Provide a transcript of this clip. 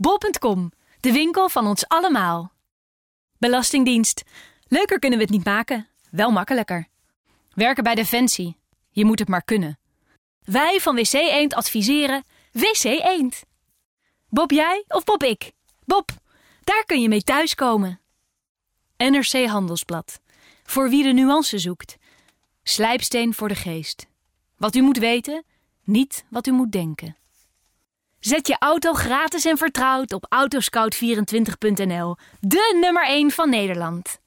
Bol.com, de winkel van ons allemaal. Belastingdienst. Leuker kunnen we het niet maken, wel makkelijker. Werken bij Defensie. Je moet het maar kunnen. Wij van WC Eend adviseren WC Eend. Bob jij of Bob ik? Bob, daar kun je mee thuiskomen. NRC Handelsblad. Voor wie de nuance zoekt. Slijpsteen voor de geest. Wat u moet weten, niet wat u moet denken. Zet je auto gratis en vertrouwd op Autoscout24.nl. De nummer 1 van Nederland.